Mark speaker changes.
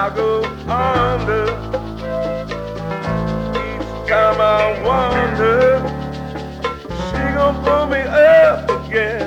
Speaker 1: I go under. Each time I wonder, she gon' pull me up again.